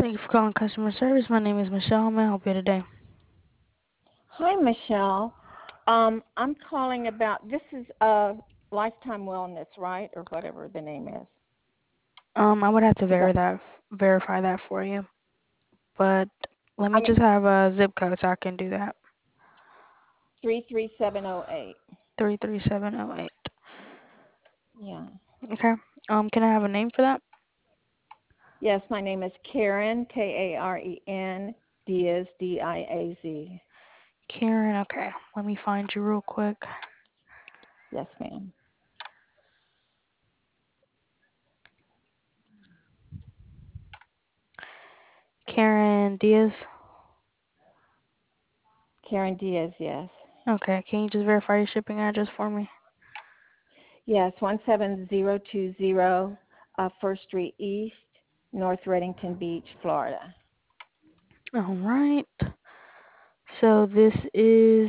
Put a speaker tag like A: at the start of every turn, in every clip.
A: Thank you for calling customer service. My name is Michelle. How may I help you today?
B: Hi, Michelle. I'm calling about this is Lifetime Wellness, right, or whatever the name is.
A: I would have to
B: Is that
A: verify that for you, but let
B: I
A: me
B: mean
A: just have a zip code so I can do that.
B: 33708?
A: 33708.
B: Yeah.
A: Okay. Can I have a name for that?
B: Yes, my name is Karen Karen Diaz Diaz.
A: Karen. Okay. Let me find you real quick.
B: Yes, ma'am.
A: Karen Diaz.
B: Karen Diaz. Yes.
A: Okay. Can you just verify your shipping address for me?
B: Yes, 17020 First Street East, North Reddington Beach, Florida.
A: All right. So this is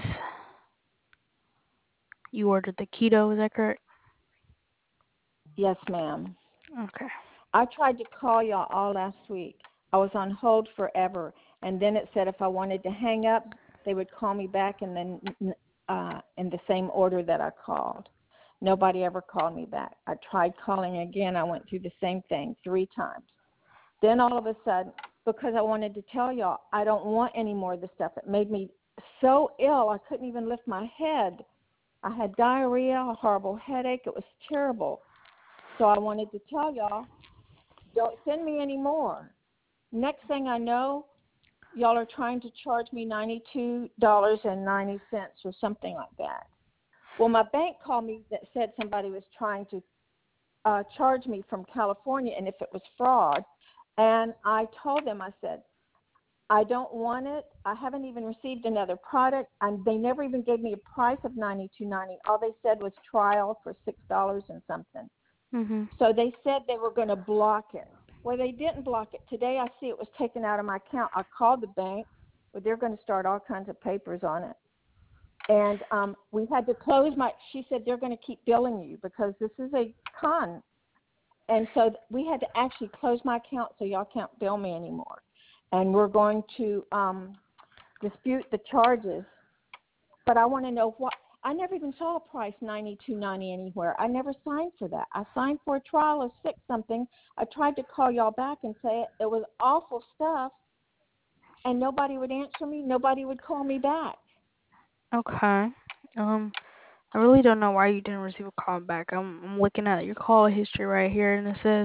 A: you ordered the keto. Is that correct?
B: Yes, ma'am.
A: Okay.
B: I tried to call y'all all last week. I was on hold forever, and then it said if I wanted to hang up, they would call me back, and then in the same order that I called. Nobody ever called me back. I tried calling again. I went through the same thing 3 times. Then all of a sudden, because I wanted to tell y'all, I don't want any more of this stuff. It made me so ill, I couldn't even lift my head. I had diarrhea, a horrible headache. It was terrible. So I wanted to tell y'all, don't send me any more. Next thing I know, y'all are trying to charge me $92.90 or something like that. Well, my bank called me that said somebody was trying to charge me from California and if it was fraud. And I told them, I said, I don't want it. I haven't even received another product. And they never even gave me a price of $92.90. All they said was trial for $6 and something.
A: Mhm.
B: So they said they were going to block it. Well, they didn't block it. Today I see it was taken out of my account. I called the bank, but they're going to start all kinds of papers on it. And we had to close my, she said they're going to keep billing you because this is a con. And so we had to actually close my account so y'all can't bill me anymore. And we're going to dispute the charges. But I want to know what, I never even saw a price $92.90 anywhere. I never signed for that. I signed for a trial of six something. I tried to call y'all back and say it was awful stuff, and nobody would answer me. Nobody would call me back.
A: Okay. Um, I really don't know why you didn't receive a call back. I'm looking at your call history right here, and it says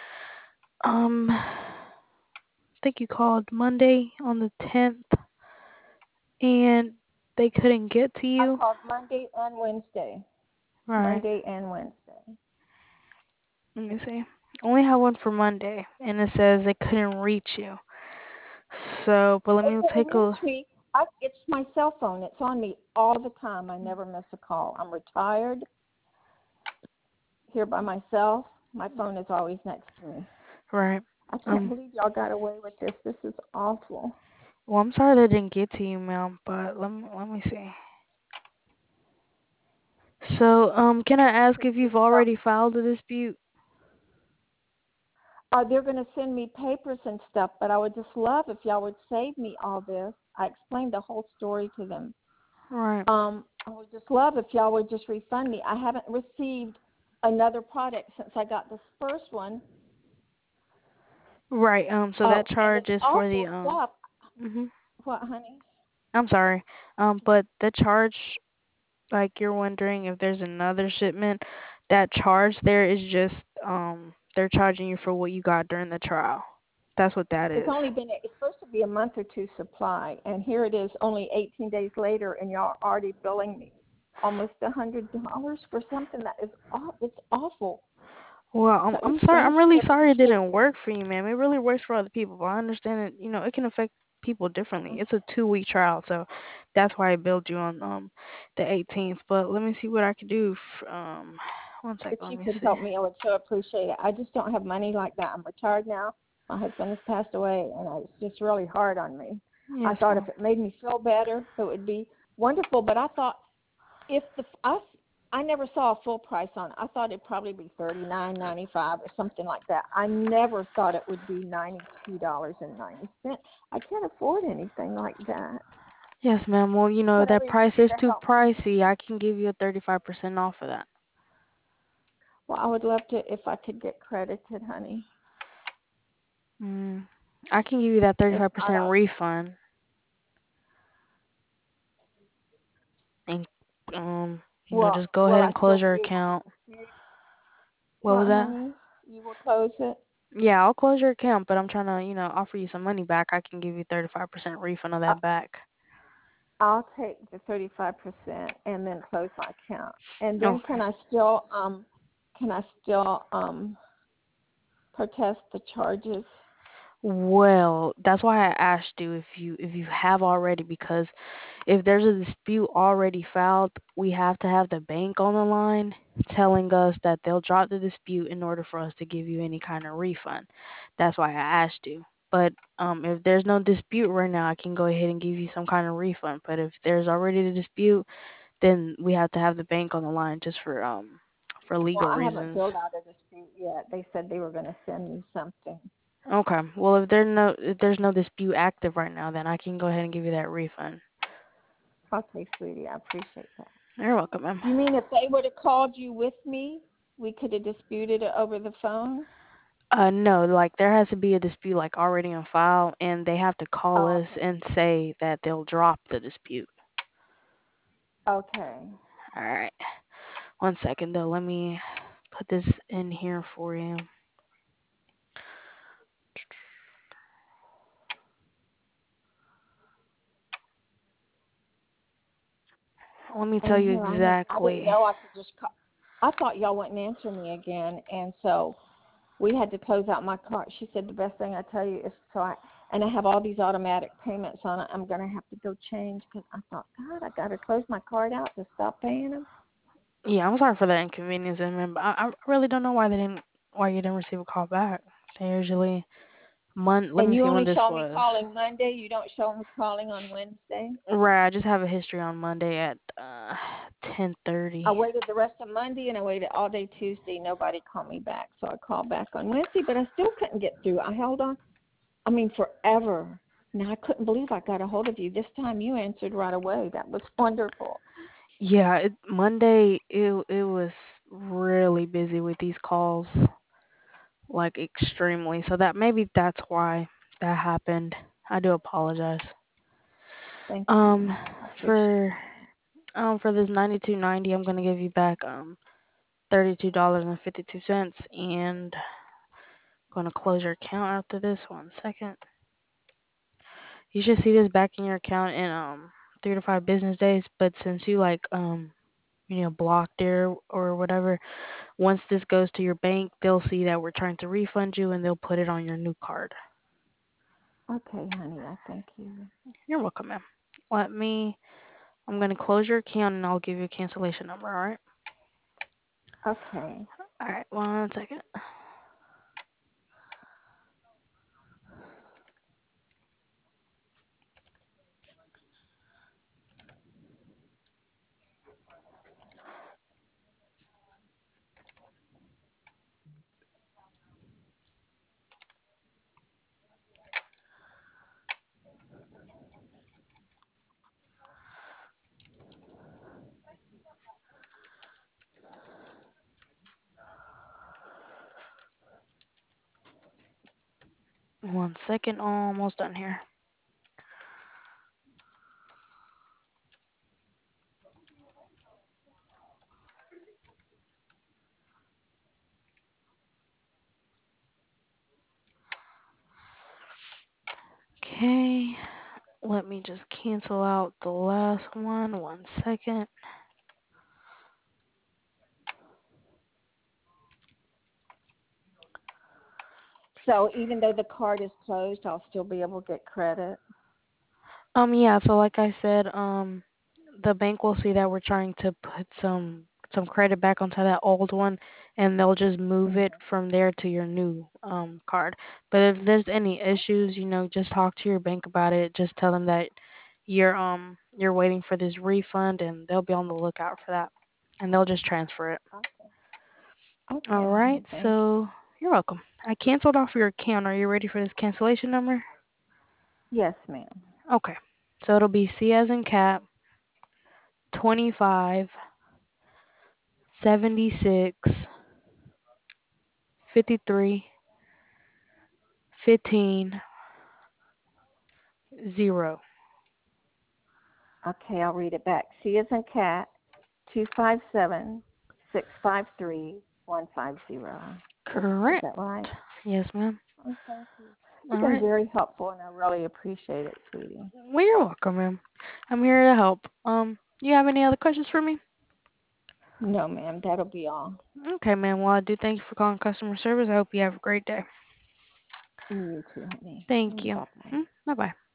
A: I think you called Monday on the 10th, and they couldn't get to
B: I
A: you.
B: called Monday and Wednesday.
A: Right.
B: Monday and Wednesday.
A: Let me see. Only have one for Monday, and it says they couldn't reach you. So, but let
B: They
A: me
B: couldn't
A: take a.
B: reach me. It's my cell phone. It's on me all the time. I never miss a call. I'm retired here by myself. My phone is always next to me.
A: Right.
B: I can't
A: Um.
B: believe y'all got away with this. This is awful.
A: Well, I'm sorry they didn't get to you, ma'am. But let me see. So, can I ask if you've already filed a dispute?
B: They're going to send me papers and stuff, but I would just love if y'all would save me all this. I explained the whole story to them.
A: Right.
B: I would just love if y'all would just refund me. I haven't received another product since I got this first one.
A: Right. So
B: Oh,
A: that
B: and
A: charge
B: it's
A: is for the
B: awful stuff.
A: Mhm.
B: What, honey?
A: I'm sorry. But the charge, like you're wondering if there's another shipment, that charge there is just they're charging you for what you got during the trial. That's what that
B: It's
A: is.
B: only been, it's supposed to be a month or two supply, and here it is only 18 days later, and y'all are already billing me almost $100 for something that is it's awful.
A: Well,
B: So
A: I'm sorry. I'm
B: don't you
A: really
B: ever
A: sorry it
B: take
A: didn't
B: this.
A: work for you, ma'am. It really works for other people, but I understand it. It can affect people differently. It's a 2-week trial, so that's why I billed you on the 18th. But let me see what I can do. One second.
B: If
A: Let
B: you
A: me
B: could
A: see.
B: help me, I would so appreciate it. I just don't have money like that. I'm retired now. My husband has passed away, and it's just really hard on me. I
A: Yes,
B: thought if
A: ma'am.
B: it made me feel better, it would be wonderful. But I thought if the us I never saw a full price on it. I thought it'd probably be $39.95 or something like that. I never thought it would be $92.90. I can't afford anything like that.
A: Yes, ma'am. Well,
B: But I
A: that
B: mean, for
A: price
B: you
A: is
B: to
A: too
B: help me,
A: pricey. I can give you a 35% off of that.
B: well, I would love to if I could get credited, honey.
A: Mm, I can give you that
B: If not,
A: 35%
B: I'll.
A: refund and
B: Well,
A: just go
B: will
A: ahead
B: I
A: and close
B: still
A: your
B: be able to
A: account.
B: dispute?
A: What was
B: What,
A: that?
B: honey? You will close it?
A: Yeah, I'll close your account, but I'm trying to, offer you some money back. I can give you 35% refund of
B: Uh,
A: that back.
B: I'll take the 35% and then close my account. And then
A: Okay.
B: can I still protest the charges?
A: Well, that's why I asked you if you have already, because if there's a dispute already filed, we have to have the bank on the line telling us that they'll drop the dispute in order for us to give you any kind of refund. That's why I asked you. But if there's no dispute right now, I can go ahead and give you some kind of refund. But if there's already a dispute, then we have to have the bank on the line just for
B: Well,
A: legal
B: I haven't
A: reasons.
B: filled out a dispute yet. They said they were going to send me something.
A: Okay. Well, if there's no dispute active right now, then I can go ahead and give you that refund.
B: Okay, sweetie, I appreciate that.
A: You're welcome, ma'am.
B: You mean if they would have called you with me, we could have disputed it over the phone?
A: No, like there has to be a dispute like already on file, and they have to call
B: Oh,
A: us
B: okay.
A: and say that they'll drop the dispute.
B: Okay.
A: All right. One second though. Let me put this in here for you. Let me tell
B: And
A: you
B: here I am. I didn't
A: exactly.
B: know I could just call. I thought y'all wouldn't answer me again, and so we had to close out my card. She said the best thing I tell you is and I have all these automatic payments on it. I'm gonna have to go change because I thought, God, I gotta close my card out to stop paying them.
A: Yeah, I'm sorry for that inconvenience, and man, but I really don't know why you didn't receive a call back. They usually let
B: And
A: me
B: you
A: see when
B: only
A: this
B: show me
A: was.
B: calling Monday. You don't show me calling on Wednesday.
A: Right, I just have a history on Monday at 10:30.
B: I waited the rest of Monday and I waited all day Tuesday. Nobody called me back, so I called back on Wednesday, but I still couldn't get through. I held on. I mean, forever. Now I couldn't believe I got a hold of you. This time you answered right away. That was wonderful.
A: Yeah, Monday it was really busy with these calls, like extremely. So that maybe that's why that happened. I do apologize.
B: Thank
A: Um,
B: you. I appreciate
A: for
B: that.
A: for this 92.90, I'm gonna give you back $32.52, and gonna close your account after this. 1 second. You should see this back in your account in 3 to 5 business days. But since you like blocked it or whatever, once this goes to your bank, they'll see that we're trying to refund you and they'll put it on your new card.
B: Okay, honey, I thank you.
A: You're welcome, ma'am. Let me, I'm going to close your account and I'll give you a cancellation number, alright?
B: Okay.
A: Alright, 1 second. 1 second, almost done here. Okay, let me just cancel out the last one. 1 second.
B: So even though the card is closed, I'll still be able to get credit.
A: Yeah, so like I said, the bank will see that we're trying to put some credit back onto that old one, and they'll just move it
B: Hmm.
A: from there to your new card. But if there's any issues, just talk to your bank about it. Just tell them that you're waiting for this refund, and they'll be on the lookout for that. and they'll just transfer it.
B: Okay. Okay,
A: All
B: honey.
A: right,
B: Thank you.
A: so you're welcome. I canceled off your account. Are you ready for this cancellation number?
B: Yes, ma'am.
A: Okay. So it'll be C as in cat 25 76 53 15 0.
B: Okay, I'll read it back. C is in cat, 257-653-150. Is
A: Correct.
B: that right?
A: Yes, ma'am.
B: Oh, thank you. You've
A: All
B: been
A: right.
B: very helpful, and I really appreciate it, sweetie.
A: Well, you're welcome, ma'am. I'm here to help. You have any other questions for me?
B: No, ma'am, that'll be all.
A: Okay, ma'am. Well, I do thank you for calling customer service. I hope you have a great day.
B: You too, honey.
A: Thank you.
B: Bye bye.
A: Bye bye.